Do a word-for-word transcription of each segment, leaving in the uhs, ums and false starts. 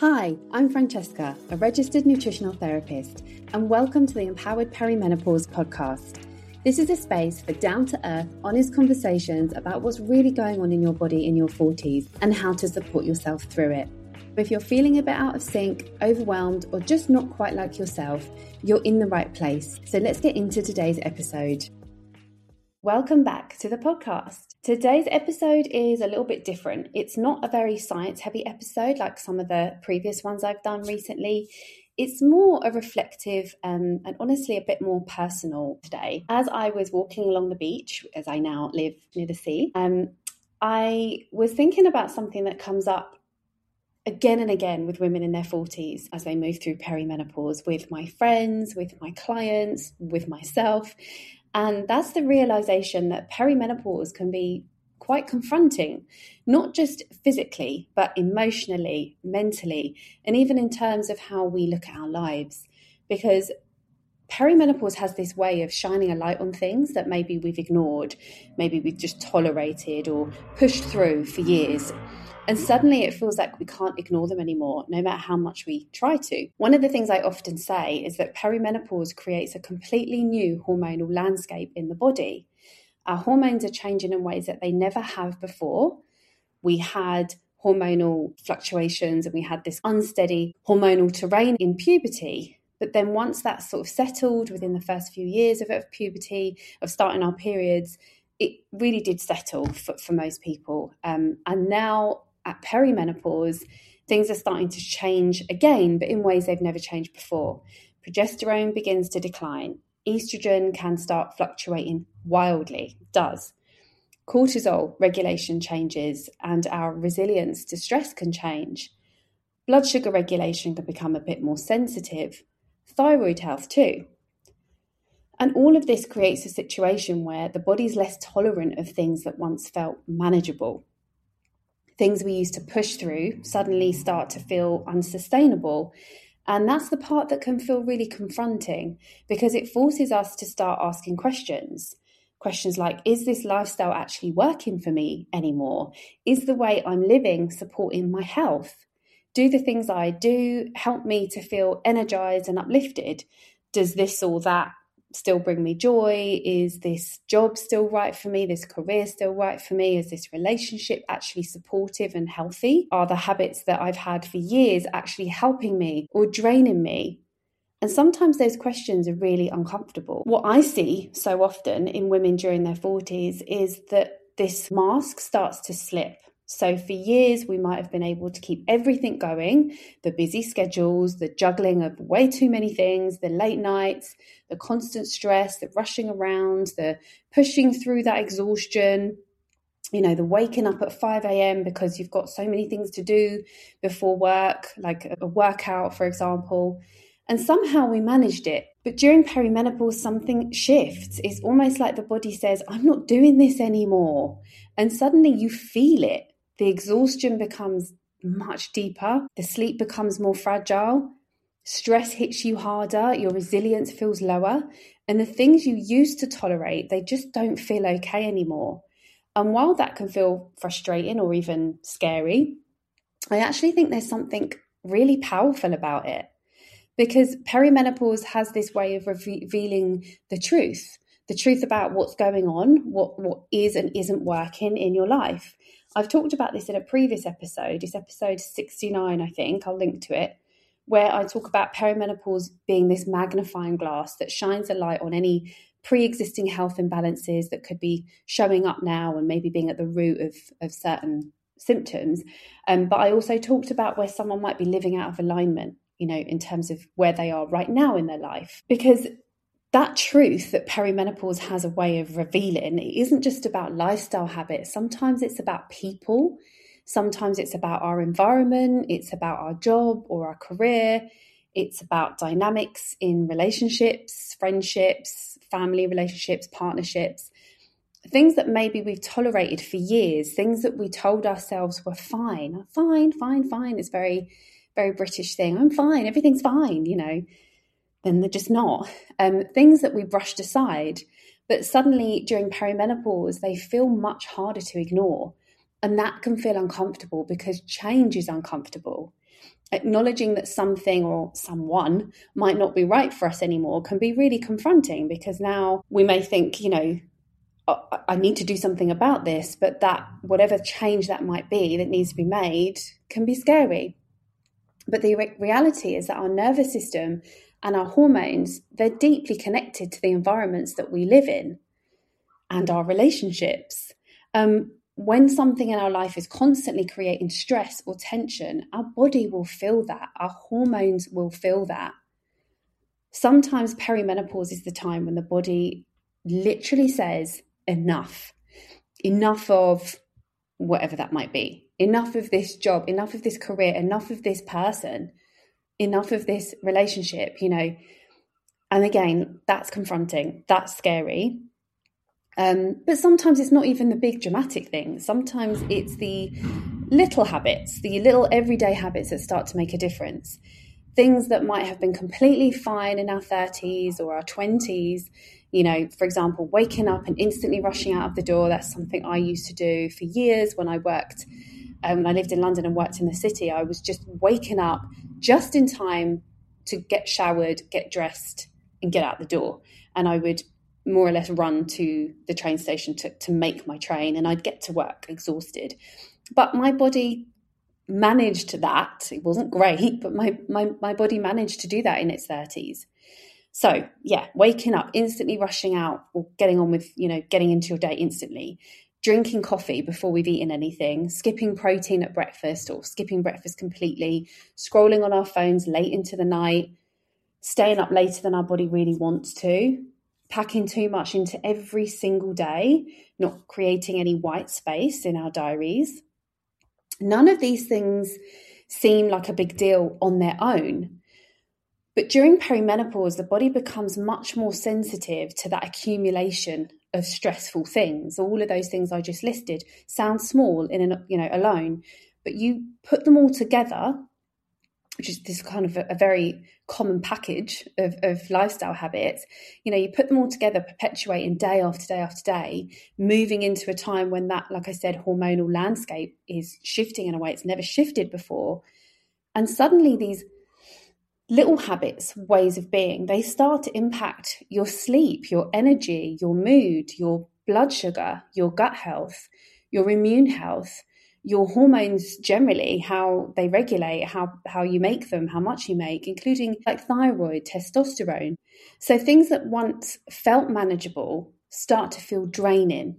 Hi, I'm Francesca, a registered nutritional therapist, and welcome to the Empowered Perimenopause podcast. This is a space for down-to-earth, honest conversations about what's really going on in your body in your forties and how to support yourself through it. If you're feeling a bit out of sync, overwhelmed, or just not quite like yourself, you're in the right place. So let's get into today's episode. Welcome back to the podcast. Today's episode is a little bit different. It's not a very science-heavy episode like some of the previous ones I've done recently. It's more a reflective um, and honestly a bit more personal today. As I was walking along the beach, as I now live near the sea, um, I was thinking about something that comes up again and again with women in their forties as they move through perimenopause, with my friends, with my clients, with myself. And that's the realization that perimenopause can be quite confronting, not just physically, but emotionally, mentally, and even in terms of how we look at our lives. Because perimenopause has this way of shining a light on things that maybe we've ignored, maybe we've just tolerated or pushed through for years. And suddenly it feels like we can't ignore them anymore, no matter how much we try to. One of the things I often say is that perimenopause creates a completely new hormonal landscape in the body. Our hormones are changing in ways that they never have before. We had hormonal fluctuations and we had this unsteady hormonal terrain in puberty. But then once that's sort of settled within the first few years of, of puberty, of starting our periods, it really did settle for, for most people. Um, and now at perimenopause, things are starting to change again, but in ways they've never changed before. Progesterone begins to decline. Estrogen can start fluctuating wildly, does. Cortisol regulation changes and our resilience to stress can change. Blood sugar regulation can become a bit more sensitive. Thyroid health too. And all of this creates a situation where the body's less tolerant of things that once felt manageable. Things we used to push through suddenly start to feel unsustainable. And that's the part that can feel really confronting because it forces us to start asking questions. Questions like, is this lifestyle actually working for me anymore? Is the way I'm living supporting my health? Do the things I do help me to feel energized and uplifted? Does this or that still bring me joy? Is this job still right for me? This career still right for me? Is this relationship actually supportive and healthy? Are the habits that I've had for years actually helping me or draining me? And sometimes those questions are really uncomfortable. What I see so often in women during their forties is that this mask starts to slip. So for years, we might have been able to keep everything going, the busy schedules, the juggling of way too many things, the late nights, the constant stress, the rushing around, the pushing through that exhaustion, you know, the waking up at five a.m. because you've got so many things to do before work, like a workout, for example. And somehow we managed it. But during perimenopause, something shifts. It's almost like the body says, I'm not doing this anymore. And suddenly you feel it. The exhaustion becomes much deeper. The sleep becomes more fragile. Stress hits you harder. Your resilience feels lower. And the things you used to tolerate, they just don't feel okay anymore. And while that can feel frustrating or even scary, I actually think there's something really powerful about it. Because perimenopause has this way of revealing the truth, the truth about what's going on, what, what is and isn't working in your life. I've talked about this in a previous episode. It's episode sixty-nine, I think. I'll link to it, where I talk about perimenopause being this magnifying glass that shines a light on any pre-existing health imbalances that could be showing up now and maybe being at the root of, of certain symptoms. Um, but I also talked about where someone might be living out of alignment, you know, in terms of where they are right now in their life. Because that truth that perimenopause has a way of revealing, it isn't just about lifestyle habits. Sometimes it's about people. Sometimes it's about our environment. It's about our job or our career. It's about dynamics in relationships, friendships, family relationships, partnerships. Things that maybe we've tolerated for years, things that we told ourselves were fine. Fine, fine, fine. It's very, very British thing. I'm fine. Everything's fine, you know. Then they're just not. Um, things that we brushed aside, but suddenly during perimenopause, they feel much harder to ignore. And that can feel uncomfortable because change is uncomfortable. Acknowledging that something or someone might not be right for us anymore can be really confronting, because now we may think, you know, I need to do something about this, but that whatever change that might be that needs to be made can be scary. But the re- reality is that our nervous system and our hormones, they're deeply connected to the environments that we live in and our relationships. Um, when something in our life is constantly creating stress or tension, our body will feel that, our hormones will feel that. Sometimes perimenopause is the time when the body literally says, enough, enough of whatever that might be, enough of this job, enough of this career, enough of this person, enough of this relationship, you know. And again, that's confronting, that's scary. Um, but sometimes it's not even the big dramatic things. Sometimes it's the little habits, the little everyday habits that start to make a difference. Things that might have been completely fine in our thirties or our twenties, you know, for example, waking up and instantly rushing out of the door. That's something I used to do for years when I worked, um, when I lived in London and worked in the city. I was just waking up just in time to get showered, get dressed and get out the door. And I would more or less run to the train station to, to make my train, and I'd get to work exhausted. But my body managed that. It wasn't great, but my, my, my body managed to do that in its thirties. So yeah, waking up, instantly rushing out or getting on with, you know, getting into your day instantly, drinking coffee before we've eaten anything, skipping protein at breakfast or skipping breakfast completely, scrolling on our phones late into the night, staying up later than our body really wants to, packing too much into every single day, not creating any white space in our diaries. None of these things seem like a big deal on their own. But during perimenopause, the body becomes much more sensitive to that accumulation of stressful things. All of those things I just listed sound small in an, you know, alone, but you put them all together, which is this kind of a, a very common package of, of lifestyle habits. You know, you put them all together, perpetuating day after day after day, moving into a time when that, like I said, hormonal landscape is shifting in a way it's never shifted before. And suddenly these little habits, ways of being, they start to impact your sleep, your energy, your mood, your blood sugar, your gut health, your immune health, your hormones generally, how they regulate, how, how you make them, how much you make, including like thyroid, testosterone. So things that once felt manageable start to feel draining.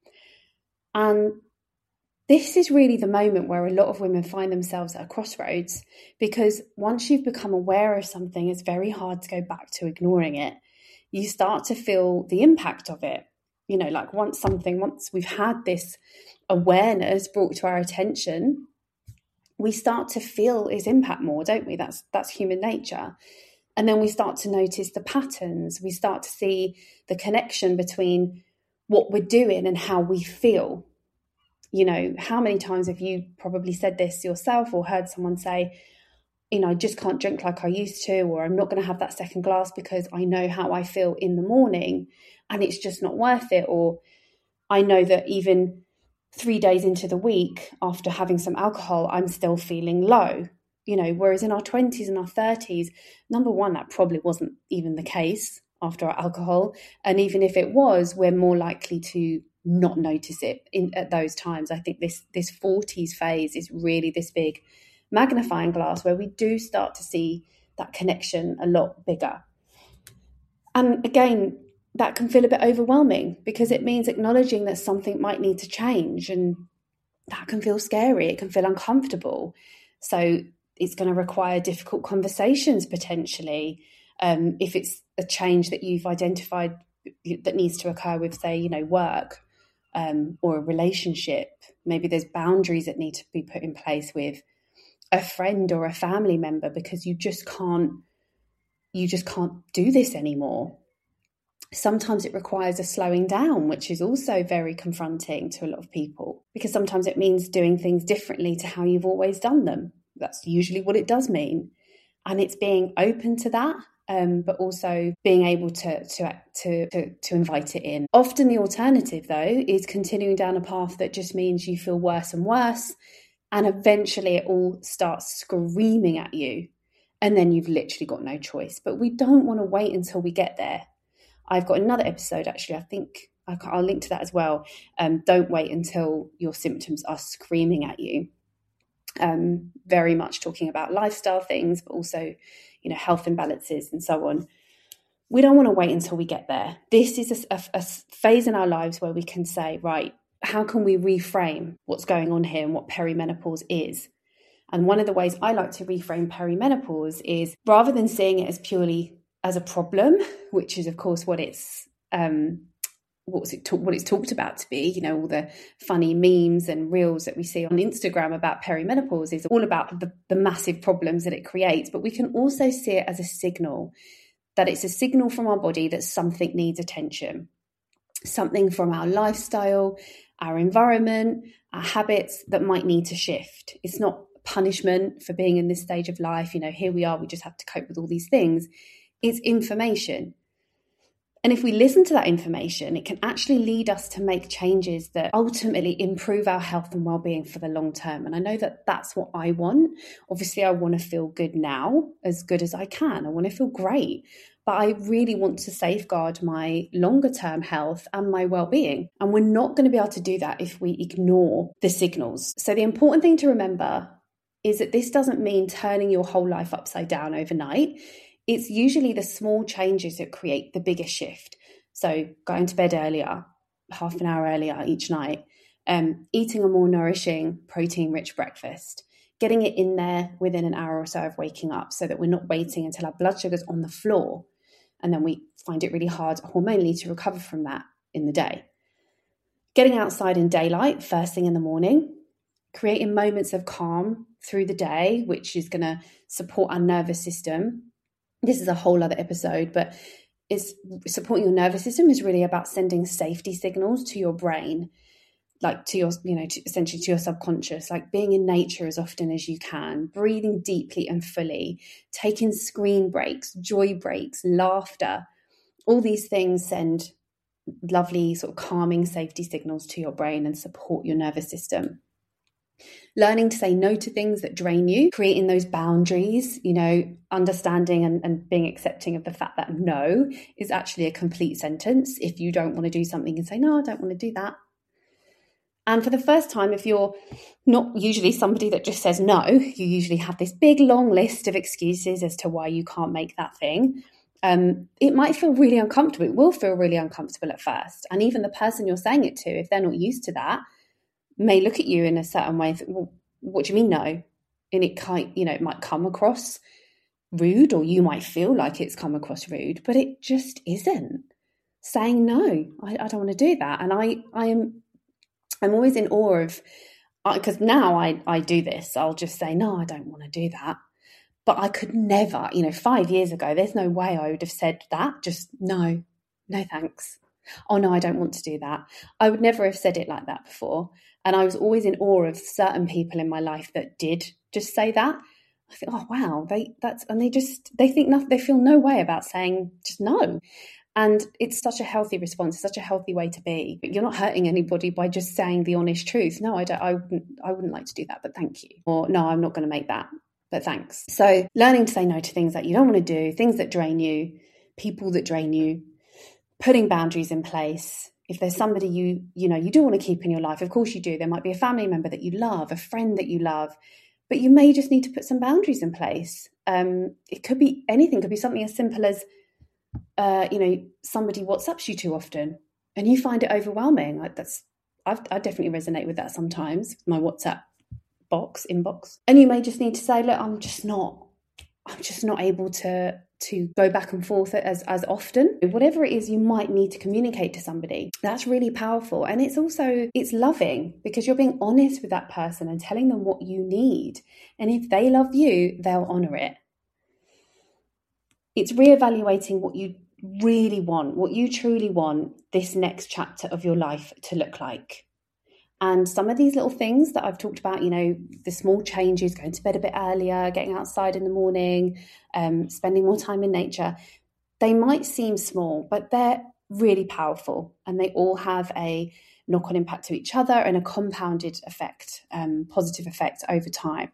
And this is really the moment where a lot of women find themselves at a crossroads, because once you've become aware of something, it's very hard to go back to ignoring it. You start to feel the impact of it. You know, like once something, once we've had this awareness brought to our attention, we start to feel its impact more, don't we? That's that's human nature. And then we start to notice the patterns. We start to see the connection between what we're doing and how we feel. You know, how many times have you probably said this yourself or heard someone say, you know, I just can't drink like I used to, or I'm not going to have that second glass because I know how I feel in the morning and it's just not worth it. Or I know that even three days into the week after having some alcohol, I'm still feeling low. You know, whereas in our twenties and our thirties, number one, that probably wasn't even the case after our alcohol. And even if it was, we're more likely to not notice it in, at those times. I think this this forties phase is really this big magnifying glass where we do start to see that connection a lot bigger. And again, that can feel a bit overwhelming because it means acknowledging that something might need to change, and that can feel scary. It can feel uncomfortable. So it's going to require difficult conversations potentially. Um, if it's a change that you've identified that needs to occur with, say, you know, work, Um, or a relationship, maybe there's boundaries that need to be put in place with a friend or a family member because you just can't, you just can't do this anymore. Sometimes it requires a slowing down, which is also very confronting to a lot of people, because sometimes it means doing things differently to how you've always done them. That's usually what it does mean. And it's being open to that. Um, but also being able to, to to to to invite it in. Often the alternative, though, is continuing down a path that just means you feel worse and worse, And eventually it all starts screaming at you. And then you've literally got no choice. But we don't want to wait until we get there. I've got another episode, actually, I think I'll link to that as well. Um, don't wait until your symptoms are screaming at you. Um, very much talking about lifestyle things, but also, you know, health imbalances and so on. We don't want to wait until we get there. This is a, a, a phase in our lives where we can say, right, how can we reframe what's going on here and what perimenopause is? And one of the ways I like to reframe perimenopause is, rather than seeing it as purely as a problem, which is of course what it's um, what's it ta- what it's talked about to be, you know, all the funny memes and reels that we see on Instagram about perimenopause is all about the, the massive problems that it creates. But we can also see it as a signal, that it's a signal from our body that something needs attention, something from our lifestyle, our environment, our habits that might need to shift. It's not punishment for being in this stage of life. You know, here we are, we just have to cope with all these things. It's information. And if we listen to that information, it can actually lead us to make changes that ultimately improve our health and well-being for the long term. And I know that that's what I want. Obviously, I want to feel good now, as good as I can. I want to feel great. But I really want to safeguard my longer term health and my well-being. And we're not going to be able to do that if we ignore the signals. So the important thing to remember is that this doesn't mean turning your whole life upside down overnight. It's usually the small changes that create the biggest shift. So going to bed earlier, half an hour earlier each night, um, eating a more nourishing, protein-rich breakfast, getting it in there within an hour or so of waking up so that we're not waiting until our blood sugar's on the floor. And then we find it really hard hormonally to recover from that in the day. Getting outside in daylight first thing in the morning, creating moments of calm through the day, which is going to support our nervous system. This is a whole other episode, but it's supporting your nervous system is really about sending safety signals to your brain, like to your, you know, to, essentially to your subconscious, like being in nature as often as you can, breathing deeply and fully, taking screen breaks, joy breaks, laughter. All these things send lovely sort of calming safety signals to your brain and support your nervous system. Learning to say no to things that drain you, creating those boundaries, you know, understanding and, and being accepting of the fact that no is actually a complete sentence. If you don't want to do something, and say, no, I don't want to do that. And for the first time, if you're not usually somebody that just says no, you usually have this big long list of excuses as to why you can't make that thing. Um, it might feel really uncomfortable. It will feel really uncomfortable at first. And even the person you're saying it to, if they're not used to that, may look at you in a certain way and think, well, what do you mean no? And it kind, you know, it might come across rude, or you might feel like it's come across rude, but it just isn't. Saying no, I, I don't want to do that. And I, I am, I'm always in awe of, because now I, I do this. I'll just say, no, I don't want to do that. But I could never, you know, five years ago, there's no way I would have said that. Just no, no thanks. Oh no, I don't want to do that. I would never have said it like that before. And I was always in awe of certain people in my life that did just say that. I think, oh wow, they that's and they just they think nothing. They feel no way about saying just no. And it's such a healthy response, such a healthy way to be. But you're not hurting anybody by just saying the honest truth. No, I don't. I wouldn't. I wouldn't like to do that, but thank you. Or no, I'm not going to make that, but thanks. So learning to say no to things that you don't want to do, things that drain you, people that drain you, putting boundaries in place. If there's somebody you, you know, you do want to keep in your life, of course you do. There might be a family member that you love, a friend that you love, but you may just need to put some boundaries in place. Um, it could be anything. It could be something as simple as, uh, you know, somebody WhatsApps you too often and you find it overwhelming. Like that's, I've, I definitely resonate with that sometimes, my WhatsApp box, inbox. And you may just need to say, look, I'm just not, I'm just not able to to go back and forth as, as often. Whatever it is you might need to communicate to somebody, that's really powerful. And it's also, it's loving because you're being honest with that person and telling them what you need. And if they love you, they'll honor it. It's reevaluating what you really want, what you truly want this next chapter of your life to look like. And some of these little things that I've talked about, you know, the small changes, going to bed a bit earlier, getting outside in the morning, um, spending more time in nature, they might seem small, but they're really powerful. And they all have a knock-on impact to each other and a compounded effect, um, positive effect over time.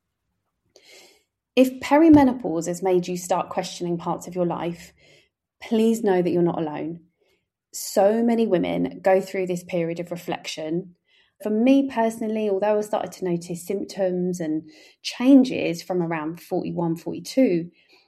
If perimenopause has made you start questioning parts of your life, please know that you're not alone. So many women go through this period of reflection. For me personally, although I started to notice symptoms and changes from around forty-one, forty-two,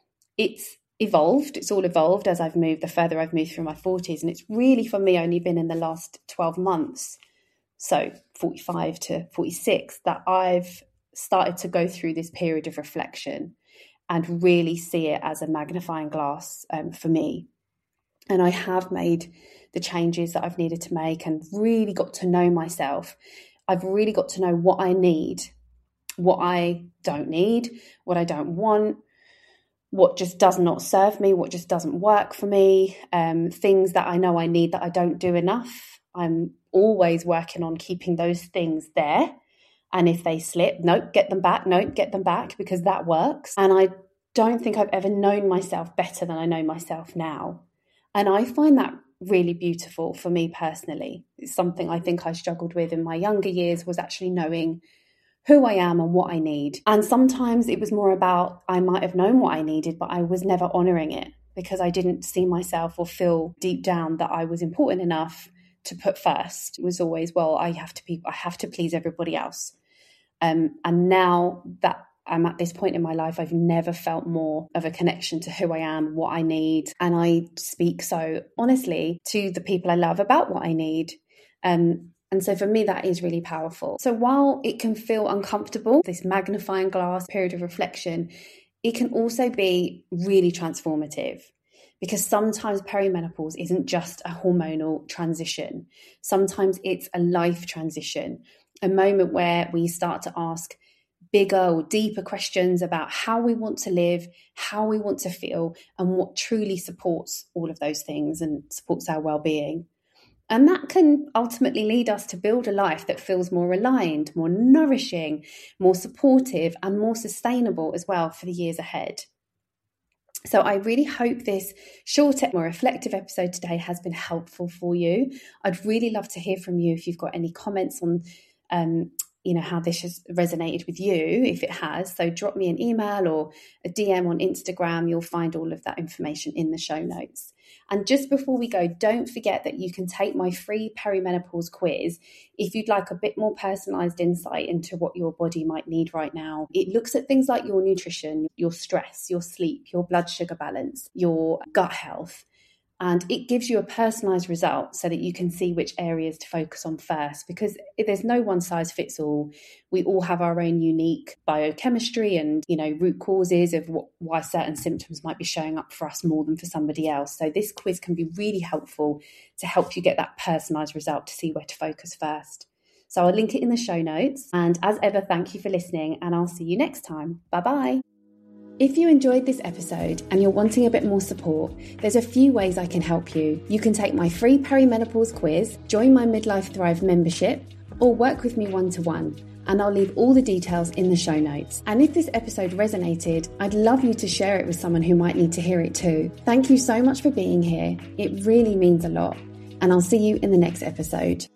it's evolved. It's all evolved as I've moved, the further I've moved through my forties. And it's really, for me, only been in the last twelve months, so forty-five to forty-six, that I've started to go through this period of reflection and really see it as a magnifying glass um, for me. And I have made the changes that I've needed to make and really got to know myself. I've really got to know what I need, what I don't need, what I don't want, what just does not serve me, what just doesn't work for me, um, things that I know I need that I don't do enough. I'm always working on keeping those things there. And if they slip, nope, get them back, nope, get them back, because that works. And I don't think I've ever known myself better than I know myself now. And I find that really beautiful for me personally. It's something I think I struggled with in my younger years, was actually knowing who I am and what I need. And sometimes it was more about, I might have known what I needed, but I was never honouring it because I didn't see myself or feel deep down that I was important enough to put first. It was always, well, I have to be, I have to please everybody else. Um, and now that I'm at this point in my life, I've never felt more of a connection to who I am, what I need. And I speak so honestly to the people I love about what I need. Um, and so for me, that is really powerful. So while it can feel uncomfortable, this magnifying glass period of reflection, it can also be really transformative. Because sometimes perimenopause isn't just a hormonal transition. Sometimes it's a life transition, a moment where we start to ask bigger or deeper questions about how we want to live, how we want to feel, and what truly supports all of those things and supports our well-being. And that can ultimately lead us to build a life that feels more aligned, more nourishing, more supportive, and more sustainable as well for the years ahead. So I really hope this shorter, more reflective episode today has been helpful for you. I'd really love to hear from you if you've got any comments on um, you know, how this has resonated with you, if it has. So drop me an email or a D M on Instagram. You'll find all of that information in the show notes. And just before we go, don't forget that you can take my free perimenopause quiz if you'd like a bit more personalized insight into what your body might need right now. It looks at things like your nutrition, your stress, your sleep, your blood sugar balance, your gut health. And it gives you a personalized result so that you can see which areas to focus on first, because there's no one size fits all. We all have our own unique biochemistry and, you know, root causes of what, why certain symptoms might be showing up for us more than for somebody else. So this quiz can be really helpful to help you get that personalized result to see where to focus first. So I'll link it in the show notes. And as ever, thank you for listening, and I'll see you next time. Bye-bye. If you enjoyed this episode and you're wanting a bit more support, there's a few ways I can help you. You can take my free perimenopause quiz, join my Midlife Thrive membership, or work with me one-to-one, and I'll leave all the details in the show notes. And if this episode resonated, I'd love you to share it with someone who might need to hear it too. Thank you so much for being here. It really means a lot, and I'll see you in the next episode.